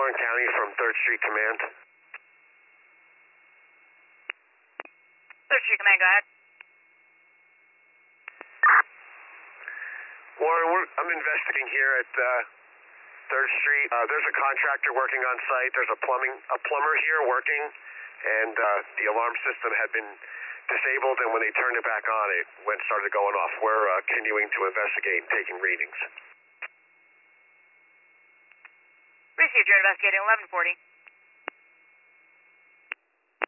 Warren County from 3rd Street Command. 3rd Street Command, go ahead. Warren, I'm investigating here at 3rd Street. There's a contractor working on site. There's a plumber here working, and the alarm system had been disabled, and when they turned it back on, it started going off. We're continuing to investigate and taking readings. Received, you're investigating 1140.